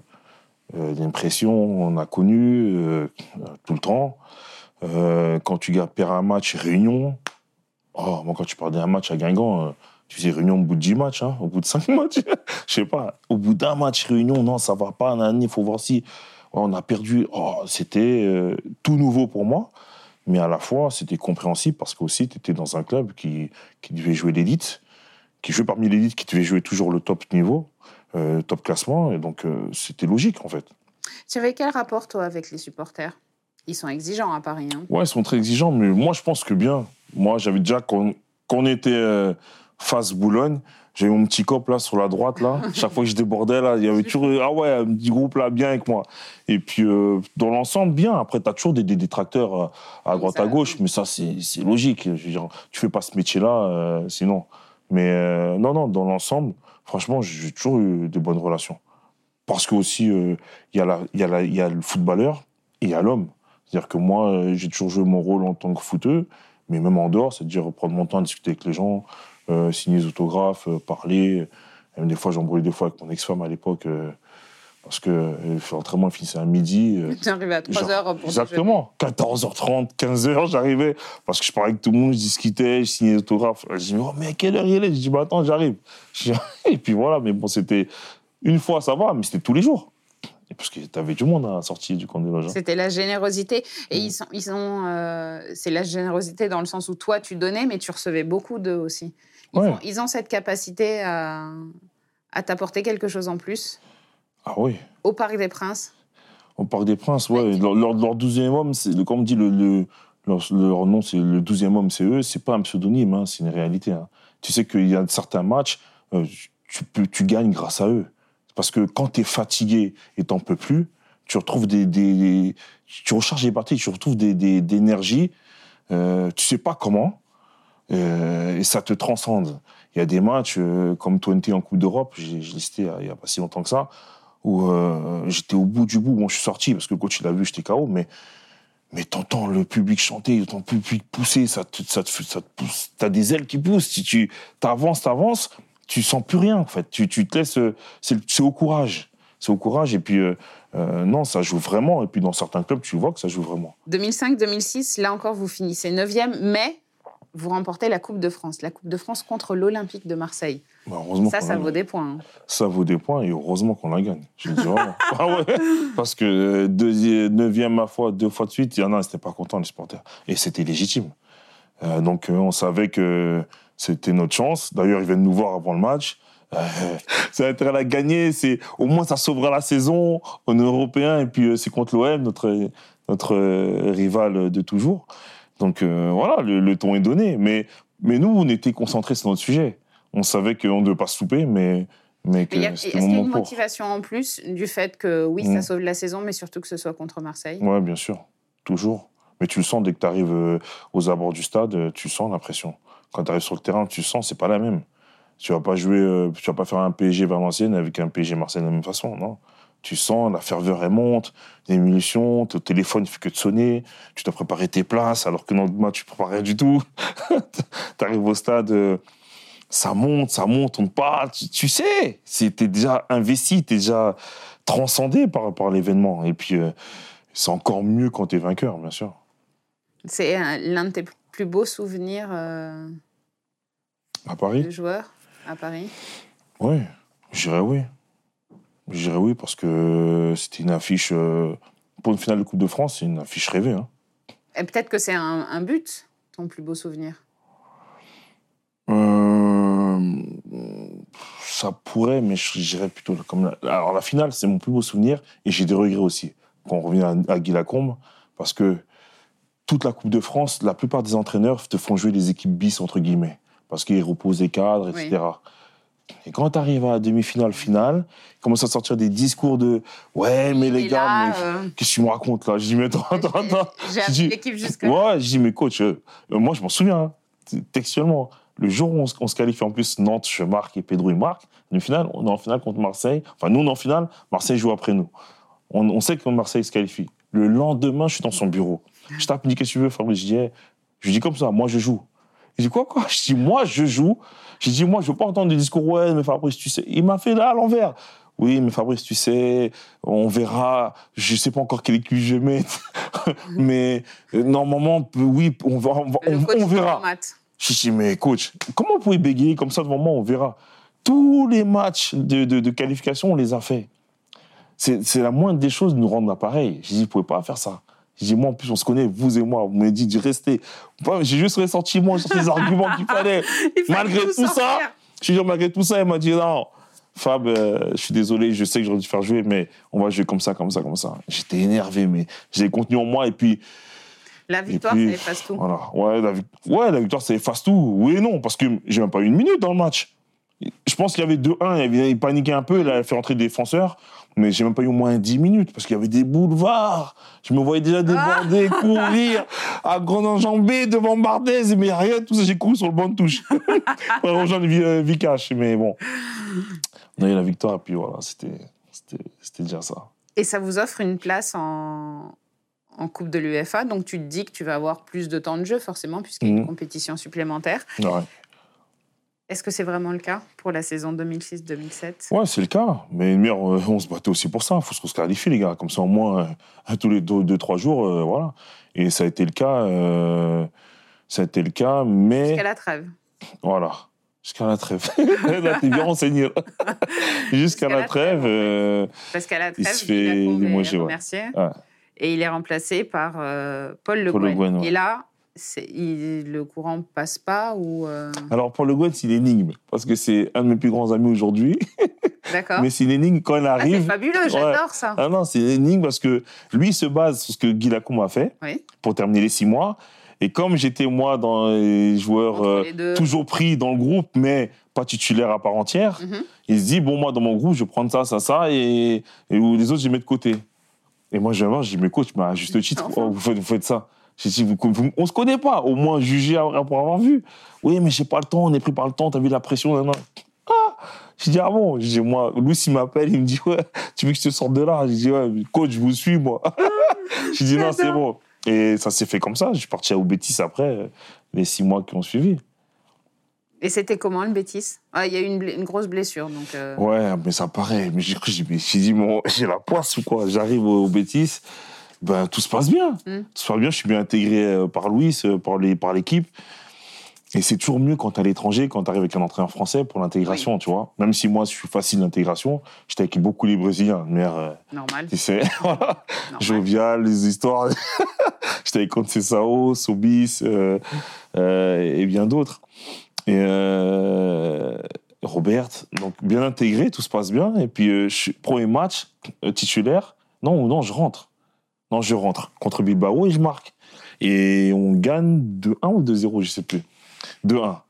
euh, l'impression, on a connu euh, tout le temps. Euh, quand tu perds un match, Réunion, oh, moi, quand tu perdais un match à Guingamp, euh, tu faisais Réunion au bout de dix matchs, hein, au bout de cinq matchs. Je sais pas, au bout d'un match, Réunion, non, ça va pas, il faut voir si oh, on a perdu. Oh, c'était euh, tout nouveau pour moi. Mais à la fois, c'était compréhensible parce qu'aussi, tu étais dans un club qui, qui devait jouer l'élite, qui jouait parmi l'élite, qui devait jouer toujours le top niveau, euh, top classement. Et donc, euh, c'était logique, en fait. Tu avais quel rapport, toi, avec les supporters? Ils sont exigeants à Paris. Hein. Ouais, ils sont très exigeants, mais moi, je pense que bien. Moi, j'avais déjà, quand, quand on était euh, face Boulogne, j'avais mon petit cop là sur la droite là. Chaque fois que je débordais là, il y avait toujours ah ouais un petit groupe là bien avec moi. Et puis euh, dans l'ensemble bien. Après t'as toujours des, des détracteurs euh, à droite ça, à gauche, oui. Mais ça c'est c'est logique. Je veux dire, tu fais pas ce métier là euh, sinon. Mais euh, non non dans l'ensemble, franchement j'ai toujours eu de bonnes relations. Parce que aussi il euh, y a la il y a la il y a le footballeur et il y a l'homme. C'est-à-dire que moi j'ai toujours joué mon rôle en tant que footeux. Mais même en dehors, c'est-à-dire prendre mon temps à discuter avec les gens, euh, signer des autographes, euh, parler. Même des fois, j'embrouillais des fois avec mon ex-femme à l'époque, euh, parce que euh, l'entraînement finissait à midi. Euh, J'arrivais à trois heures pour exactement. quatorze heures trente, quinze heures, j'arrivais. Parce que je parlais avec tout le monde, je discutais, je signais des autographes. Je dis, oh, mais à quelle heure il est? Je dis, bah attends, j'arrive. Et puis voilà, mais bon, c'était une fois, ça va, mais c'était tous les jours. Parce que tu avais du monde à la sortie du camp des loges. C'était la générosité. Et mmh. ils sont, ils sont, euh, c'est la générosité dans le sens où toi, tu donnais, mais tu recevais beaucoup d'eux aussi. Ils, ouais. font, ils ont cette capacité à, à t'apporter quelque chose en plus. Ah oui. Au Parc des Princes. Au Parc des Princes, oui. Ouais. Leur, leur, leur douzième homme, c'est, comme on dit, le, le, leur, leur nom, c'est le douzième homme, c'est eux. C'est pas un pseudonyme, hein, c'est une réalité. Hein. Tu sais qu'il y a certains matchs, euh, tu, peux, tu gagnes grâce à eux. Parce que quand tu es fatigué et t'en peux plus, tu retrouves des, des tu recharges les batteries, tu retrouves des, des, des énergies, euh, tu sais pas comment, euh, et ça te transcende. Il y a des matchs euh, comme vingt en Coupe d'Europe, j'ai, j'ai listé il y a pas si longtemps que ça, où euh, j'étais au bout du bout. Bon, je suis sorti parce que le coach il a vu, j'étais K O, mais mais t'entends le public chanter, t'entends le public pousser, ça te, ça te, ça te pousse, t'as des ailes qui poussent. Si tu t'avances, t'avances. Tu sens plus rien, en fait. Tu, tu te laisses... C'est, c'est au courage. C'est au courage. Et puis, euh, euh, non, ça joue vraiment. Et puis, dans certains clubs, tu vois que ça joue vraiment. deux mille cinq deux mille six, là encore, vous finissez neuvième, mais vous remportez la Coupe de France. La Coupe de France contre l'Olympique de Marseille. Bah, heureusement ça, ça vaut gagne. des points. Hein. Ça vaut des points et heureusement qu'on la gagne. Je dis vraiment. Ah ouais. Parce que neuvième ma foi, deux fois de suite, il y en a, ils n'étaient pas contents, les supporters. Et c'était légitime. Euh, donc, euh, on savait que c'était notre chance. D'ailleurs, ils viennent nous voir avant le match. Euh, ça a intérêt à la gagner. C'est, au moins, ça sauvera la saison. On est européen et puis euh, c'est contre l'O M, notre, notre euh, rival de toujours. Donc, euh, voilà, le, le ton est donné. Mais, mais nous, on était concentrés sur notre sujet. On savait qu'on ne devait pas se louper, mais, mais que mais a, c'était est-ce mon qu'il y a une pour. motivation en plus du fait que, oui, ça mmh. sauve la saison, mais surtout que ce soit contre Marseille? Oui, bien sûr. Toujours. Mais tu le sens dès que tu arrives aux abords du stade, tu sens la pression. Quand tu arrives sur le terrain, tu sens, c'est pas la même. Tu vas pas jouer, tu vas pas faire un P S G Valenciennes avec un P S G Marseille de la même façon, non. Tu sens, la ferveur, elle monte, les émulsions, ton téléphone ne fait que de sonner, tu dois préparer tes places, alors que dans le match, tu ne prépares rien du tout. Tu arrives au stade, ça monte, ça monte, on te parle, tu, tu sais, tu es déjà investi, tu es déjà transcendé par, par l'événement. Et puis, euh, c'est encore mieux quand tu es vainqueur, bien sûr. C'est l'un de tes plus beaux souvenirs euh, à Paris. de joueur à Paris? Oui, je dirais oui. Je dirais oui parce que c'était une affiche, euh, pour une finale de Coupe de France, c'est une affiche rêvée. Hein. Et peut-être que c'est un, un but, ton plus beau souvenir? euh, Ça pourrait, mais je dirais plutôt comme la... Alors la finale, c'est mon plus beau souvenir et j'ai des regrets aussi. Quand on revient à, à Guy Lacombe, parce que toute la Coupe de France, la plupart des entraîneurs te font jouer des équipes bis, entre guillemets, parce qu'ils reposent les cadres, et cetera. Oui. Et quand tu arrives à la demi-finale, finale, ils commencent à sortir des discours de « Ouais, mais les gars, là, mais, euh... qu'est-ce que tu me racontes là ?» Je dis « Mais attends, attends, attends. » J'ai appris l'équipe jusque-là. Ouais, je dis « Mais coach, euh, moi je m'en souviens, hein, textuellement. Le jour où on se, on se qualifie en plus, Nantes, je marque et Pedro, il marque. Demi-finale, on est en finale contre Marseille. Enfin, nous, on est en finale, Marseille joue après nous. On, on sait que Marseille se qualifie. Le lendemain, je suis dans son bureau. Je tape, il me dit, qu'est-ce que tu veux, Fabrice? Je dis, hey. Je dis comme ça, moi, je joue. Il dit, quoi, quoi? Je dis, moi, je joue. Je dis, moi, je veux pas entendre des discours, ouais, mais Fabrice, tu sais. Il m'a fait là, à l'envers. Oui, mais Fabrice, tu sais, on verra. Je sais pas encore quelle équipe je vais mettre. Mais euh, normalement, oui, on, va, on, va, on, on verra. Je dis, mais coach, comment vous pouvez bégayer comme ça devant moi? On verra. Tous les matchs de, de, de qualification, on les a fait. C'est, c'est la moindre des choses de nous rendre pareil. Je dis, vous pouvez pas faire ça. Je dis, moi, en plus, on se connaît, vous et moi. Vous m'avez dit de rester. J'ai juste ressorti, moi, sur les arguments qu'il fallait. Il malgré tout, tout ça, je dis, malgré tout ça, il m'a dit, non, Fab, euh, je suis désolé, je sais que j'aurais dû faire jouer, mais on va jouer comme ça, comme ça, comme ça. J'étais énervé, mais j'ai contenu en moi, et puis... La victoire, puis, ça efface tout. Voilà. Ouais, la, ouais, la victoire, ça efface tout. Oui et non, parce que j'ai même pas eu une minute dans le match. Je pense qu'il y avait deux un, il paniquait un peu, il a fait rentrer des défenseurs, mais j'ai même pas eu au moins dix minutes, parce qu'il y avait des boulevards. Je me voyais déjà déborder, ah courir, à grande enjambée devant Barthez, mais rien, tout ça, j'ai couru sur le banc de touche. Pour rejoindre Vikash, mais bon. On a eu la victoire, et puis voilà, c'était, c'était, c'était déjà ça. Et ça vous offre une place en, en Coupe de l'U E F A, donc tu te dis que tu vas avoir plus de temps de jeu, forcément, puisqu'il y a mmh. une compétition supplémentaire. Ouais. Est-ce que c'est vraiment le cas pour la saison deux mille six deux mille sept? Ouais, c'est le cas. Mais une on se battait aussi pour ça. Il faut se qualifier, les gars. Comme ça, au moins, euh, tous les deux, deux, trois jours, euh, voilà. Et ça a été le cas. Euh, ça a été le cas, mais... Jusqu'à la trêve. Voilà. Jusqu'à la trêve. Là, t'es bien renseigné. Jusqu'à, Jusqu'à la, la trêve. trêve euh, Parce qu'à la trêve, il se fait limoger, remercier. Ouais. Et il est remplacé par euh, Paul Le Guen. Le Guen ouais. Et là... C'est, il, le courant ne passe pas ou euh... Alors, pour Le Guen, c'est une énigme. Parce que c'est un de mes plus grands amis aujourd'hui. D'accord. Mais c'est une énigme quand il arrive. Ah, c'est fabuleux, j'adore ouais. ça. Ah non, c'est une énigme parce que lui, il se base sur ce que Guy Lacombe a fait oui. pour terminer les six mois. Et comme j'étais, moi, dans les joueurs euh, les toujours pris dans le groupe, mais pas titulaire à part entière, mm-hmm. il se dit, bon, moi, dans mon groupe, je vais prendre ça, ça, ça, et, et les autres, je les mets de côté. Et moi, je vais voir, je dis, mais coach, mais à juste titre, oh, vous, faites, vous faites ça. J'ai dit, vous, vous, on se connaît pas, au moins juger pour avoir vu. Oui, mais j'ai pas le temps, on est pris par le temps, t'as vu la pression, nan, nan. Ah, j'ai dit, ah bon, j'ai dit, moi, Louis, il m'appelle, il me dit, ouais, tu veux que je te sorte de là? J'ai dit, ouais, coach, je vous suis, moi. J'ai dit, non, c'est bon. Et ça s'est fait comme ça, je suis parti au Betis après, les six mois qui ont suivi. Et c'était comment, le Betis? Ah, il y a eu une, une grosse blessure, donc... Euh... Ouais, mais ça paraît, mais j'ai, j'ai, j'ai dit, bon, j'ai la poisse ou quoi? J'arrive au, au Betis. Ben, tout se passe bien. Mm. Tout se passe bien. Je suis bien intégré par Louis, par, les, par l'équipe. Et c'est toujours mieux quand t'es à l'étranger, quand t'arrives avec un entraîneur français pour l'intégration, oui. tu vois. Même si moi, je suis facile d'intégration, j'étais avec beaucoup les Brésiliens. Mère, euh, normal. Tu sais, voilà. Jovial, les histoires. J'étais avec Conceição, Sobis euh, euh, et bien d'autres. Et euh, Robert, donc bien intégré, tout se passe bien. Et puis, euh, je, premier match, euh, titulaire, non, non, je rentre. Non, je rentre contre Bilbao et je marque. Et on gagne deux un ou deux zéro, je ne sais plus. deux un.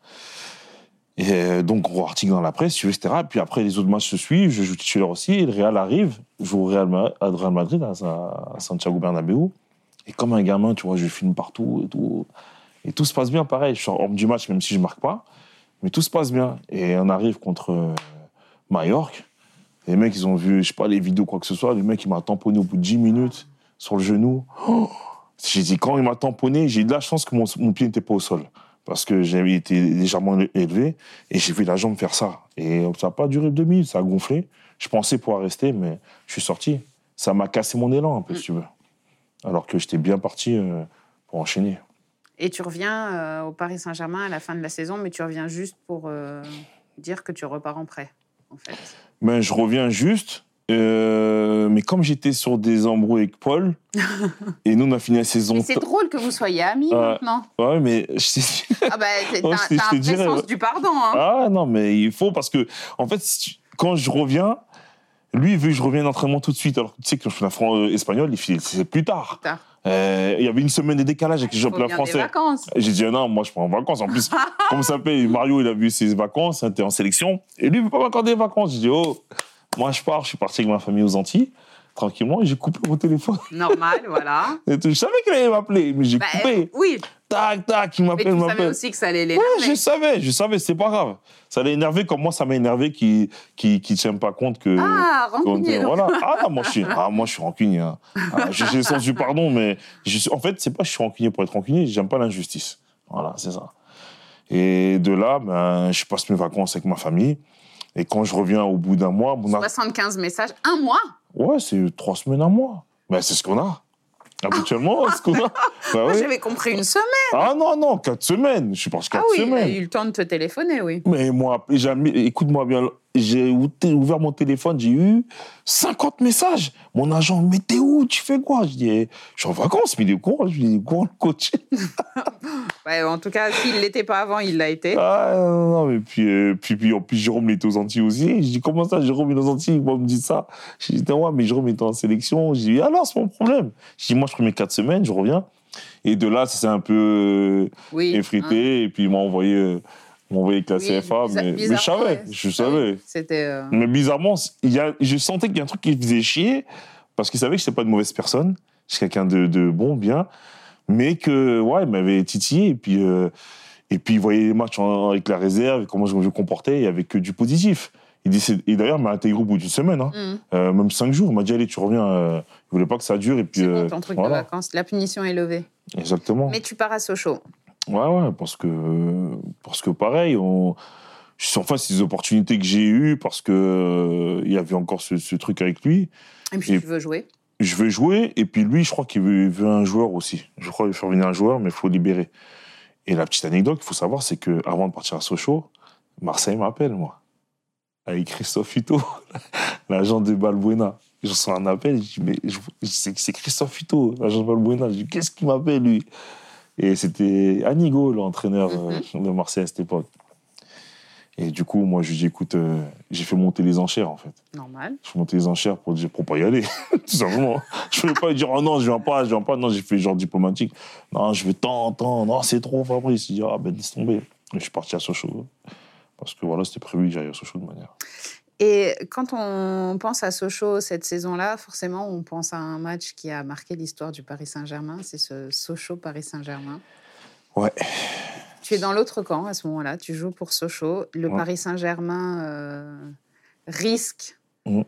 Et donc, on article dans la presse, et cetera. Et puis après, les autres matchs se suivent. Je joue titulaire aussi. Et le Real arrive. Je joue au Real, à Real Madrid, à Santiago Bernabéu. Et comme un gamin, tu vois, je filme partout et tout. Et tout se passe bien, pareil. Je sors hors du match, même si je ne marque pas. Mais tout se passe bien. Et on arrive contre Majorque. Les mecs, ils ont vu, je ne sais pas, les vidéos, quoi que ce soit. Le mec, il m'a tamponné au bout de dix minutes. Sur le genou. Oh, j'ai dit, quand il m'a tamponné, j'ai eu de la chance que mon, mon pied n'était pas au sol. Parce que j'avais été légèrement élevé et j'ai vu la jambe faire ça. Et ça n'a pas duré deux minutes, ça a gonflé. Je pensais pouvoir rester, mais je suis sorti. Ça m'a cassé mon élan un peu, mmh. si tu veux. Alors que j'étais bien parti euh, pour enchaîner. Et tu reviens euh, au Paris Saint-Germain à la fin de la saison, mais tu reviens juste pour euh, dire que tu repars en prêt, en fait. Ben, je reviens juste... Euh, mais comme j'étais sur des embrouilles avec Paul, et nous on a fini la saison. Mais c'est drôle que vous soyez amis euh, maintenant. Ouais, mais je ah bah, t'as, oh, t'as un vrai sens du pardon. Hein. Ah non, mais il faut parce que en fait, quand je reviens, lui il veut que je revienne d'entraînement tout de suite. Alors tu sais que le championnat espagnol, c'est plus tard. Plus tard. Euh, il y avait une semaine de décalage avec le championnat français. Vacances. J'ai dit non, moi je prends en vacances. En plus, comme ça s'appelle, Mario il a vu ses vacances, il était en sélection, et lui il veut pas m'accorder des vacances. J'ai dit oh. Moi, je pars, je suis parti avec ma famille aux Antilles, tranquillement, et j'ai coupé mon téléphone. Normal, voilà. Et tout, je savais qu'il allait m'appeler, mais j'ai bah, coupé. Oui. Tac, tac, il m'appelle, mais tu m'appelle. savais aussi que ça allait l'énerver. Ouais, je savais, je savais, c'est pas grave. Ça allait énerver comme moi, ça m'a énervé qui qui qui tiennent pas compte que. Ah, rancunier. Que, voilà. Ah, moi, je suis, ah, moi, je suis rancunier. Hein. Ah, j'ai le sens du pardon, mais je suis, en fait, c'est pas que je suis rancunier pour être rancunier, j'aime pas l'injustice. Voilà, c'est ça. Et de là, ben, je passe mes vacances avec ma famille. Et quand je reviens au bout d'un mois... Mon soixante-quinze messages, un mois? Ouais, c'est trois semaines, un mois. Ben, c'est ce qu'on a. Habituellement, c'est ce qu'on a. Ben, Moi, oui. j'avais compris une semaine. Ah non, non, quatre semaines. Je suis parti quatre ah, oui, semaines. Ah oui, il a eu le temps de te téléphoner, oui. Mais moi, jamais, écoute-moi bien, j'ai ouvert mon téléphone, j'ai eu cinquante messages. Mon agent, mais t'es où? Tu fais quoi? Je dis, je suis en vacances, mais il est court. Je dis, cours le coach. Ouais, en tout cas, s'il ne l'était pas avant, il l'a été. Ah non, non, mais puis, euh, puis, puis, puis Jérôme il était aux Antilles aussi. Je dis, comment ça, Jérôme il est aux Antilles? Moi, me dit ça. Je dis, ouais, mais Jérôme était en sélection. Je dis, alors, c'est mon problème. Je dis, moi, je prends mes quatre semaines, je reviens. Et de là, ça s'est un peu euh, oui, effrité. Hein. Et puis, il m'a envoyé, euh, m'a envoyé avec la oui, C F A. Mais, mais je savais, je savais. C'était, euh... Mais bizarrement, il y a, je sentais qu'il y a un truc qui me faisait chier. Parce qu'il savait que je n'étais pas de mauvaise personne. Je suis quelqu'un de, de bon, bien. Mais que, ouais, il m'avait titillé. Et puis, euh, et puis il voyait les matchs en, avec la réserve, comment je me comportais. Il n'y avait que du positif. Il dit, et d'ailleurs, il m'a intégré au bout d'une semaine. Hein. Mm. Euh, même cinq jours. Il m'a dit, allez, tu reviens. Euh, voulais pas que ça dure. Et puis, c'est bon, euh, ton truc voilà. de vacances. La punition est levée. Exactement. Mais tu pars à Sochaux. Ouais, ouais, parce que, parce que pareil, on... enfin, c'est des opportunités que j'ai eues parce qu'il euh, y avait encore ce, ce truc avec lui. Et puis, et tu veux jouer. Je veux jouer, et puis lui, je crois qu'il veut, veut un joueur aussi. Je crois qu'il veut faire venir un joueur, mais il faut libérer. Et la petite anecdote qu'il faut savoir, c'est qu'avant de partir à Sochaux, Marseille m'appelle, moi. Avec Christophe Huto, l'agent de Balbuena. Je reçois un appel, je dis, mais je, c'est, c'est Christophe Huto, l'agent de Balbuena. Je dis, qu'est-ce qu'il m'appelle, lui? Et c'était Anigo, l'entraîneur mm-hmm. de Marseille à cette époque. Et du coup, moi, je lui dis, écoute, euh, j'ai fait monter les enchères, en fait. Normal. Je fais monter les enchères pour dire, pour pas y aller, tout simplement. Je ne voulais pas lui dire, oh non, je viens pas, je viens pas. Non, j'ai fait genre diplomatique. Non, je veux tant, tant. Non, c'est trop, Fabrice. Il dit, ah ben, laisse tomber. Et je suis parti à Sochaux. Parce que voilà, c'était prévu que j'aille à Sochaux de manière. Et quand on pense à Sochaux cette saison-là, forcément, on pense à un match qui a marqué l'histoire du Paris Saint-Germain. C'est ce Sochaux-Paris Saint-Germain. Ouais. Tu es dans l'autre camp à ce moment-là. Tu joues pour Sochaux. Le ouais. Paris Saint-Germain euh, risque mmh.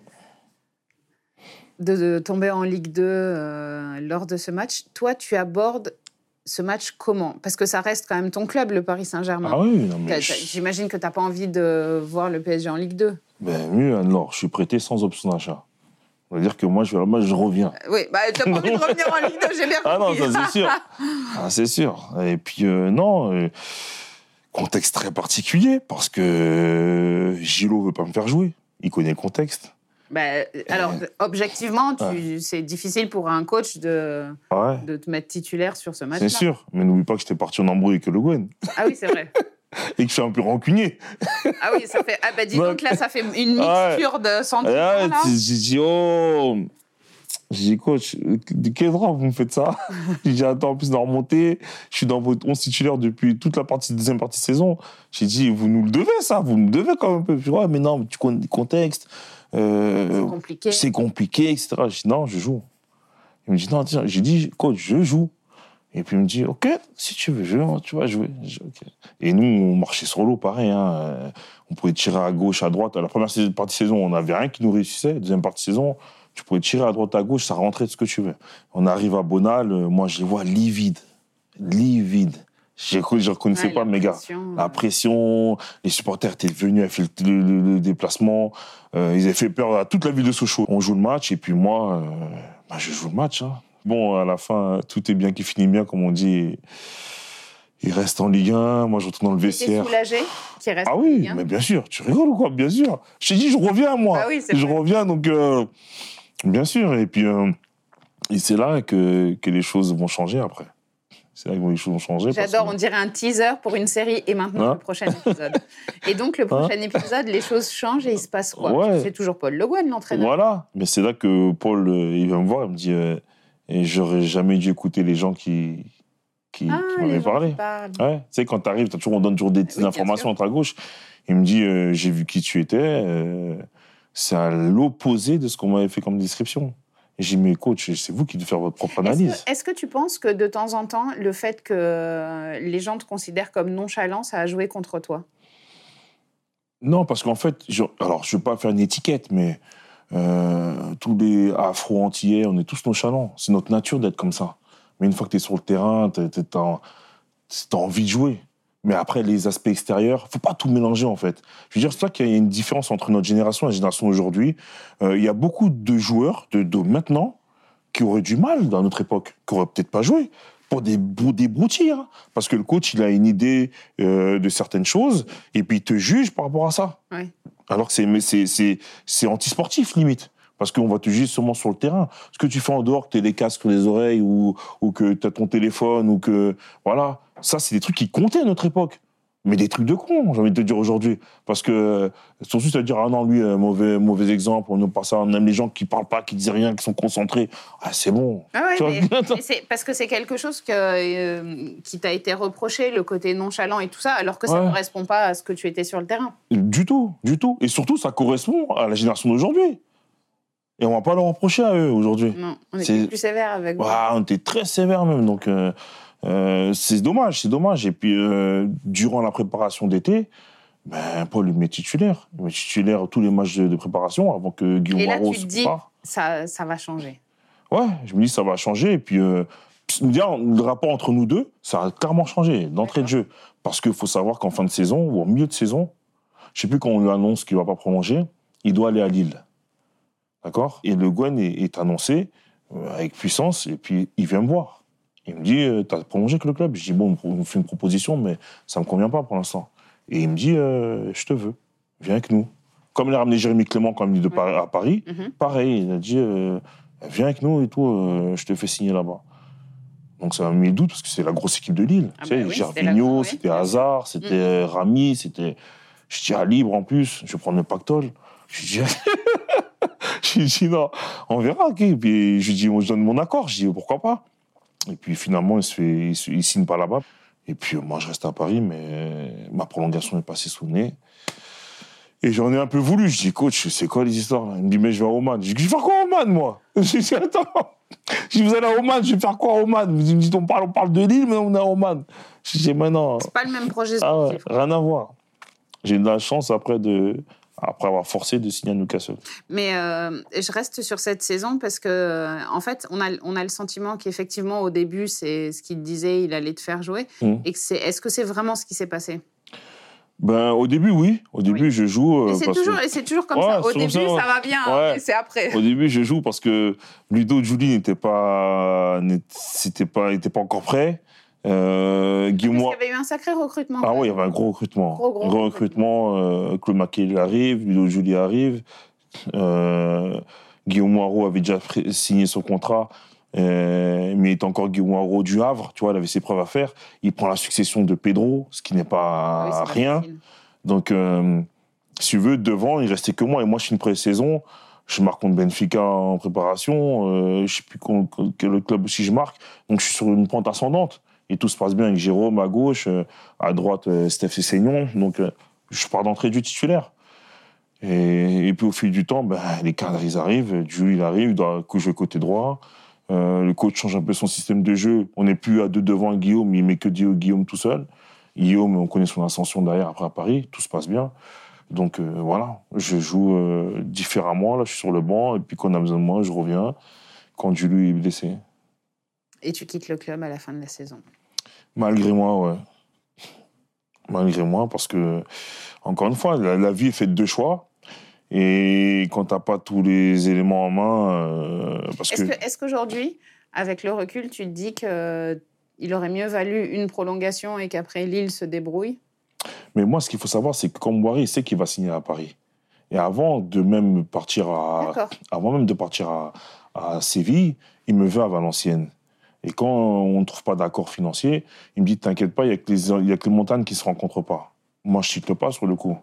de, de tomber en Ligue deux euh, lors de ce match. Toi, tu abordes ce match comment? Parce que ça reste quand même ton club, le Paris Saint-Germain. Ah oui, non, mais je... J'imagine que tu n'as pas envie de voir le P S G en Ligue deux. Ben mieux, alors, je suis prêté sans option d'achat. Ça veut dire que moi, je, moi, je reviens. Oui, bah, tu n'as pas envie de revenir en Ligue deux, j'ai bien compris. Ah non, ça, c'est sûr. Ah, c'est sûr. Et puis, euh, non, euh, contexte très particulier, parce que euh, Gilot ne veut pas me faire jouer. Il connaît le contexte. Bah, alors, euh, objectivement, tu, ouais. c'est difficile pour un coach de, ouais. de te mettre titulaire sur ce match-là. C'est sûr, mais n'oublie pas que j'étais parti en embrouille avec Le Guen. Ah oui, c'est vrai. Et que je suis un peu rancunier. Ah oui, ça fait... Ah bah dis donc, là, ça fait une mixture ouais. de sentiments, ouais, là. J'ai dit, oh... J'ai dit, coach, de quel droit vous me faites ça? J'ai dit, attends, en plus de remonter, je suis dans votre onze titulaire depuis toute la partie, deuxième partie de saison. J'ai dit, vous nous le devez, ça, vous me devez quand même un peu. Je dis, ouais, mais non, tu connais le contexte. Euh, c'est compliqué. C'est compliqué, et cetera. J'ai dit, non, je joue. Il me dit, non, tiens, j'ai dit, coach, je joue. Et puis il me dit, ok, si tu veux jouer, tu vas jouer. Dit, okay. Et nous, on marchait sur l'eau, pareil. Hein. On pouvait tirer à gauche, à droite. À la première partie de saison, on n'avait rien qui nous réussissait. La deuxième partie de saison, tu pouvais tirer à droite, à gauche, ça rentrait de ce que tu veux. On arrive à Bonal, moi je les vois livides. Livides. Je ne reconnaissais ouais, pas mes gars. Ouais. La pression, les supporters étaient venus à faire le, le, le déplacement. Euh, ils avaient fait peur à toute la ville de Sochaux. On joue le match et puis moi, euh, bah, je joue le match. Hein. Bon, à la fin, tout est bien qui finit bien, comme on dit. Il reste en Ligue un, moi je retourne dans le vestiaire. Tu es soulagé qu'il reste ah en oui, Ligue un? Mais bien sûr, tu rigoles ou quoi? Bien sûr. Je t'ai dit, je reviens, moi. Bah oui, c'est je vrai. reviens, donc... Euh, bien sûr, et puis... Euh, et c'est là que, que les choses vont changer après. C'est là que les choses vont changer. J'adore, que... on dirait un teaser pour une série, et maintenant hein? le prochain épisode. Et donc, le prochain hein? épisode, les choses changent et il se passe quoi? ouais. C'est toujours Paul Le Guen, l'entraîneur. Voilà, mais c'est là que Paul, euh, il vient me voir, il me dit... Euh, et j'aurais jamais dû écouter les gens qui... qui, ah, qui m'avait parlé. Ouais. Tu sais, quand tu arrives, toujours, on donne toujours des oui, informations entre à gauche. Il me dit, euh, j'ai vu qui tu étais, euh, c'est à l'opposé de ce qu'on m'avait fait comme description. Et j'ai dit, mais coach, c'est vous qui devez faire votre propre analyse. Est-ce que, est-ce que tu penses que de temps en temps, le fait que les gens te considèrent comme nonchalant, ça a joué contre toi? Non, parce qu'en fait, je, alors je ne veux pas faire une étiquette, mais euh, tous les Afro-Antillais, on est tous nonchalants. C'est notre nature d'être comme ça. Mais une fois que tu es sur le terrain, tu as envie de jouer. Mais après, les aspects extérieurs, il ne faut pas tout mélanger, en fait. Je veux dire, c'est ça qu'il y a une différence entre notre génération et la génération d'aujourd'hui. Euh, il y a beaucoup de joueurs de, de maintenant qui auraient du mal, dans notre époque, qui n'auraient peut-être pas joué, pour des, des broutilles. Hein, parce que le coach, il a une idée euh, de certaines choses, et puis il te juge par rapport à ça. Oui. Alors que c'est, c'est, c'est, c'est antisportif, limite. Parce qu'on va te juger seulement sur le terrain. Ce que tu fais en dehors, que tu aies les casques sur les oreilles ou, ou que tu as ton téléphone ou que... Voilà. Ça, c'est des trucs qui comptaient à notre époque. Mais des trucs de con, j'ai envie de te dire aujourd'hui. Parce que, surtout, ça veut dire, ah non, lui, euh, mauvais, mauvais exemple, on n'aime pas ça, on aime les gens qui parlent pas, qui disent rien, qui sont concentrés. Ah, c'est bon. Ah ouais, mais, mais c'est parce que c'est quelque chose que, euh, qui t'a été reproché, le côté nonchalant et tout ça, alors que ça ne ouais. correspond pas à ce que tu étais sur le terrain. Du tout, du tout. Et surtout, ça correspond à la génération d'aujourd'hui. Et on ne va pas leur reprocher à eux aujourd'hui. Non, on était c'est... plus sévère avec vous. Ah, on était très sévère même, donc... Euh, Euh, c'est dommage, c'est dommage. Et puis, euh, durant la préparation d'été, ben, Paul il met titulaire. Il met titulaire tous les matchs de, de préparation avant que Guillaume Barros se prépare. Ça, ça va changer. Ouais, je me dis, ça va changer. Et puis, euh, le rapport entre nous deux, ça a clairement changé d'entrée de jeu. Parce qu'il faut savoir qu'en fin de saison, ou en milieu de saison, je ne sais plus quand on lui annonce qu'il ne va pas prolonger, il doit aller à Lille. D'accord ? Et Le Guen est, est annoncé euh, avec puissance, et puis il vient me voir. Il me dit, euh, t'as prolongé avec le club ? Je dis, bon, on me fait une proposition, mais ça ne me convient pas pour l'instant. Et il me dit, euh, je te veux, viens avec nous. Comme il a ramené Jérémy Clément quand il est de Ouais. Paris, à Paris, mm-hmm. pareil, il a dit, euh, viens avec nous et tout, euh, je te fais signer là-bas. Donc ça m'a mis le doute, parce que c'est la grosse équipe de Lille. Ah tu sais, bah oui, Gervinho, c'était, c'était Hazard, c'était mm-hmm. Rami, c'était... Je dis, à Libre en plus, je vais prendre le pactole. Je dis, je dis non, on verra. Okay. Puis je dis, je donne mon accord. Je dis, pourquoi pas. Et puis finalement, il se fait, il, se, il signe pas là-bas. Et puis moi, je reste à Paris, mais ma prolongation est passée sous le nez. Et j'en ai un peu voulu. Je dis, coach, c'est quoi les histoires là ? Il me dit, mais je vais à Oman. Je dis, je vais faire quoi à Oman, moi ? Je dis, attends. Je dis, vous allez à Oman, je vais faire quoi à Oman ? Il me dit, on parle, on parle de Lille, mais on est à Oman. Je dis, mais non. C'est pas le même projet sportif. Ah ouais, rien à voir. J'ai eu de la chance après, de, après avoir forcé de signer à Newcastle. Mais euh, je reste sur cette saison parce que, en fait, on a, on a le sentiment qu'effectivement, au début, c'est ce qu'il disait, il allait te faire jouer. Mmh. Et que c'est, est-ce que c'est vraiment ce qui s'est passé ? Ben, au début, oui. Au début, oui. je joue. Euh, et, c'est toujours, que... et c'est toujours comme ouais, ça. Au début, ça, ouais. ça va bien, ouais. hein, et c'est après. Au début, je joue parce que Ludo Giuli n'était pas, n'était pas, n'était pas encore prêt. Euh, Guillaume... Parce qu'il y avait eu un sacré recrutement. Ah oui, il y avait un gros recrutement. Gros, gros, gros recrutement. recrutement euh, Claude Maquet arrive, Ludo Giuli arrive. Euh, Guillaume Moirot avait déjà signé son contrat. Euh, mais il est encore Guillaume Moirot du Havre, tu vois, il avait ses preuves à faire. Il prend la succession de Pedro, ce qui n'est pas oui, rien. Pas Donc, euh, si tu veux, devant, il restait que moi. Et moi, je suis une pré-saison. Je marque contre Benfica en préparation. Euh, je ne sais plus quel club aussi je marque. Donc, je suis sur une pente ascendante. Et tout se passe bien avec Jérôme à gauche, euh, à droite, euh, Steph et Seignon. Donc, euh, je pars d'entrée du titulaire. Et, et puis, au fil du temps, ben, les cadres, ils arrivent. Jules, il arrive, il doit jouer côté droit. Euh, le coach change un peu son système de jeu. On n'est plus à deux devant Guillaume, il met que Guillaume tout seul. Guillaume, on connaît son ascension derrière, après à Paris, tout se passe bien. Donc euh, voilà, je joue euh, différemment, là je suis sur le banc, et puis quand on a besoin de moi, je reviens, quand Jules est blessé. Et tu quittes le club à la fin de la saison ? Malgré moi, ouais. Malgré moi, parce que, encore une fois, la, la vie est faite de choix. Et quand tu n'as pas tous les éléments en main... Euh, parce est-ce, que... que, est-ce qu'aujourd'hui, avec le recul, tu te dis qu'il aurait mieux valu une prolongation et qu'après Lille se débrouille ? Mais moi, ce qu'il faut savoir, c'est que Kambouari, il sait qu'il va signer à Paris. Et avant de même partir à, avant même de partir à, à Séville, il me veut à Valenciennes. Et quand on ne trouve pas d'accord financier, il me dit, t'inquiète pas, il n'y a que les, il y a que les montagnes qui ne se rencontrent pas. Moi, je ne chicle pas sur le coup.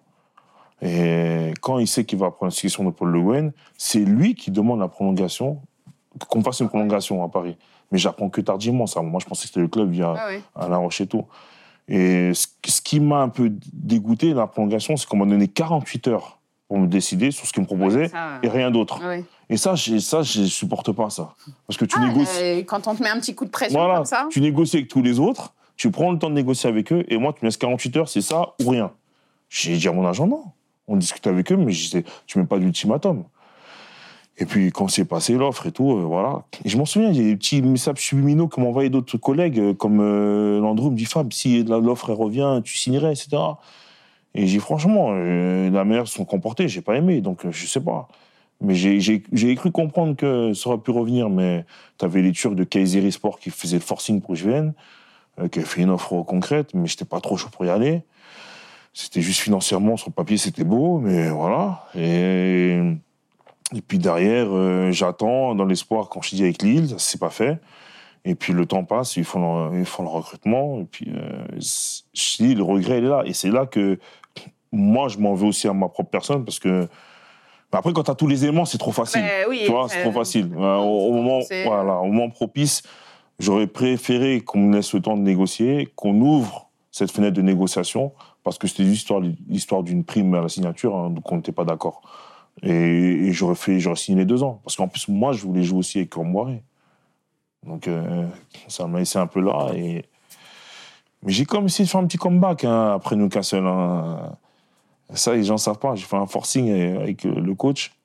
Et quand il sait qu'il va prendre la succession de Paul Le Guen, c'est lui qui demande la prolongation, qu'on fasse une prolongation à Paris. Mais j'apprends que tardivement, ça. Moi, je pensais que c'était le club via ah oui. à La Roche et tout. Et ce, ce qui m'a un peu dégoûté dans la prolongation, c'est qu'on m'a donné quarante-huit heures pour me décider sur ce qu'il me proposait, ouais, ça, et rien d'autre. Ouais. Et ça, j'ai, ça, je ne supporte pas ça. Parce que tu ah, négocies... Euh, quand on te met un petit coup de pression voilà, comme ça... tu négocies avec tous les autres, tu prends le temps de négocier avec eux, et moi, tu me laisses quarante-huit heures, c'est ça ou rien. J'ai dit à mon agent, non. On discute avec eux, mais je disais, tu ne mets pas d'ultimatum. Et puis, quand c'est passé, l'offre et tout, euh, voilà. Et je m'en souviens, il y a des petits messages subliminaux que m'envoyaient d'autres collègues, euh, comme euh, Landreau me dit, Fab, si l'offre elle revient, tu signerais, et cetera. Et j'ai dit, franchement, euh, la manière de se comporter, je n'ai pas aimé, donc euh, je ne sais pas. Mais j'ai, j'ai, j'ai cru comprendre que ça aurait pu revenir, mais tu avais les Turcs de Kayseri Sport qui faisaient le forcing pour que je vienne, euh, qui avaient fait une offre concrète, mais je n'étais pas trop chaud pour y aller. C'était juste financièrement, sur le papier, c'était beau, mais voilà. Et, et puis derrière, euh, j'attends dans l'espoir, quand je dis avec Lille, ça ne s'est pas fait. Et puis le temps passe, ils font le, ils font le recrutement. Et puis, euh, je dis, le regret, il est là. Et c'est là que moi, je m'en veux aussi à ma propre personne, parce que après, quand tu as tous les éléments, c'est trop facile. Ben oui, tu vois, c'est trop facile. Euh, au, au, moment, voilà, au moment propice, j'aurais préféré qu'on me laisse le temps de négocier, qu'on ouvre cette fenêtre de négociation, parce que c'était l'histoire, l'histoire d'une prime à la signature, hein, donc on n'était pas d'accord. Et, et j'aurais, fait, j'aurais signé les deux ans. Parce qu'en plus, moi, je voulais jouer aussi avec Kambouari. Donc, euh, ça m'a laissé un peu là. Et... Mais j'ai quand même essayé de faire un petit comeback hein, après Newcastle. Hein. Ça, les gens ne savent pas. J'ai fait un forcing avec le coach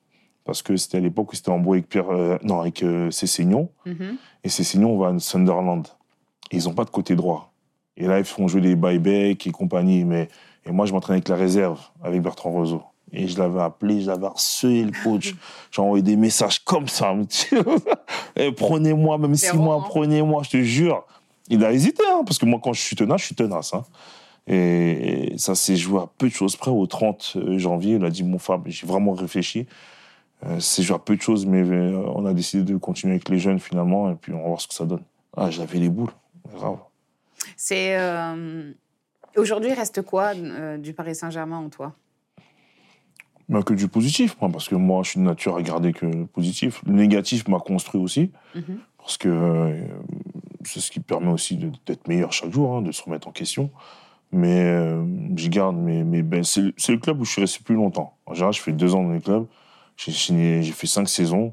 parce que c'était à l'époque où c'était en bois avec Pierre, euh, non, avec euh, Cessignon. Mm-hmm. Et Cessignon va à Sunderland. Et ils n'ont pas de côté droit. Et là, ils font jouer les buyback et compagnie. Mais, et moi, je m'entraînais avec la réserve, avec Bertrand Roseau. Et je l'avais appelé, je l'avais harcelé, le coach. J'ai envoyé des messages comme ça. Et prenez-moi, même six mois, prenez-moi, je te jure. Il a hésité, hein, parce que moi, quand je suis tenace, je suis tenace. Hein. Et, et ça s'est joué à peu de choses près. Au trente janvier, il a dit, mon Fab, j'ai vraiment réfléchi. Euh, c'est joué à peu de choses, mais euh, on a décidé de continuer avec les jeunes, finalement, et puis on va voir ce que ça donne. Ah, j'avais les boules. Grave. C'est... Euh... Aujourd'hui, il reste quoi euh, du Paris Saint-Germain en toi? Ben, que du positif, moi, parce que moi, je suis de nature à garder que le positif. Le négatif m'a construit aussi, mm-hmm. parce que euh, c'est ce qui permet aussi de, d'être meilleur chaque jour, hein, de se remettre en question. Mais euh, j'y garde, mais, mais ben, c'est, c'est le club où je suis resté plus longtemps. En général, je fais deux ans dans les clubs, j'ai, signé, j'ai fait cinq saisons.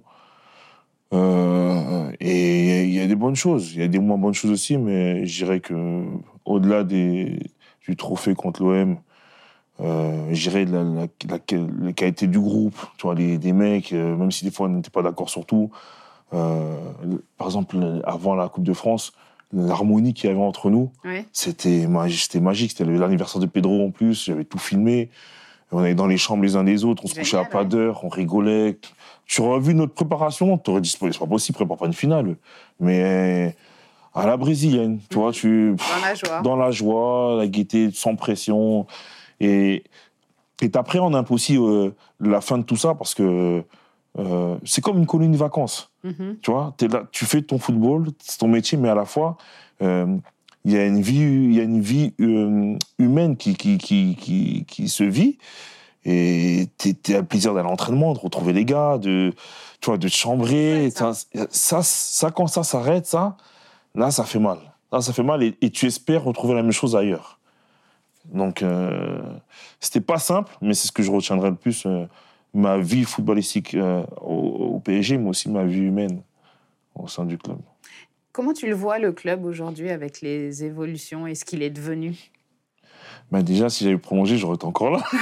Euh, et il y a des bonnes choses, il y a des moins bonnes choses aussi, mais je dirais qu'au-delà des, du trophée contre l'O M, euh, je dirais la, la, la, la qualité du groupe, tu vois, les, des mecs, euh, même si des fois on n'était pas d'accord sur tout. Euh, par exemple, avant la Coupe de France, l'harmonie qu'il y avait entre nous, oui. c'était, c'était magique. C'était l'anniversaire de Pedro en plus, j'avais tout filmé. On allait dans les chambres les uns des autres, on se couchait à pas d'heure, on rigolait. Tu aurais vu notre préparation, tu aurais dit, c'est pas possible, prépare pas une finale. Mais à la brésilienne, tu mmh. vois, tu... Dans la joie. Dans la joie, la gaieté, sans pression. Et et t'appréhendes un peu aussi euh, la fin de tout ça, parce que euh, c'est comme une colonie de vacances. Mmh. Tu vois, t'es là, tu fais ton football, c'est ton métier, mais à la fois... Euh, il y a une vie, il y a une vie euh, humaine qui, qui, qui, qui, qui se vit. Et tu as le plaisir d'aller à l'entraînement, de retrouver les gars, de, tu vois, de te chambrer. Ça. Ça, ça, ça, quand ça s'arrête, ça, là, ça fait mal. Là, ça fait mal et, et tu espères retrouver la même chose ailleurs. Donc, euh, c'était pas simple, mais c'est ce que je retiendrai le plus. Euh, ma vie footballistique euh, au, au P S G, mais aussi ma vie humaine au sein du club. Comment tu le vois, le club, aujourd'hui, avec les évolutions et ce qu'il est devenu? Ben déjà, si j'avais prolongé, j'aurais été encore là.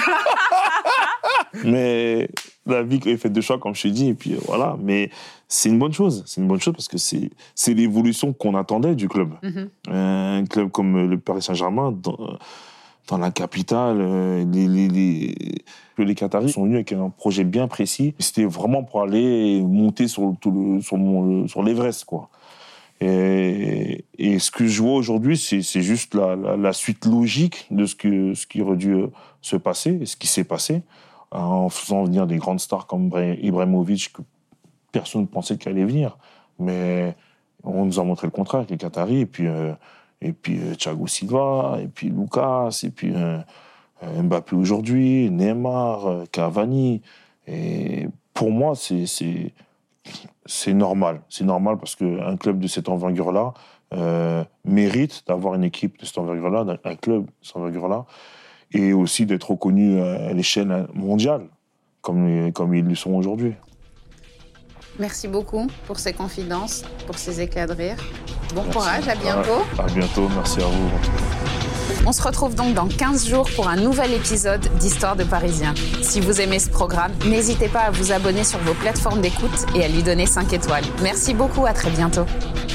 Mais la vie est faite de choix, comme je t'ai dit, et puis voilà. Mais c'est une bonne chose. C'est une bonne chose parce que c'est, c'est l'évolution qu'on attendait du club. Mm-hmm. Un club comme le Paris Saint-Germain, dans, dans la capitale, les, les, les, les Qataris sont venus avec un projet bien précis. C'était vraiment pour aller monter sur, tout le, sur, mon, sur l'Everest, quoi. Et, et ce que je vois aujourd'hui, c'est, c'est juste la, la, la suite logique de ce, que, ce qui aurait dû se passer et ce qui s'est passé, en faisant venir des grandes stars comme Ibrahimovic, que personne ne pensait qu'elle allait venir. Mais on nous a montré le contraire avec les Qataris, et puis, euh, et puis euh, Thiago Silva, et puis Lucas, et puis euh, Mbappé aujourd'hui, Neymar, Cavani. Et pour moi, c'est... c'est C'est normal, c'est normal parce qu'un club de cette envergure-là euh, mérite d'avoir une équipe de cette envergure-là, un club de cette envergure-là, et aussi d'être reconnu à l'échelle mondiale, comme, comme ils le sont aujourd'hui. Merci beaucoup pour ces confidences, pour ces éclats de rire. Bon merci. Courage, à bientôt. À, à bientôt, merci à vous. On se retrouve donc dans quinze jours pour un nouvel épisode d'Histoire de Parisiens. Si vous aimez ce programme, n'hésitez pas à vous abonner sur vos plateformes d'écoute et à lui donner cinq étoiles. Merci beaucoup, à très bientôt.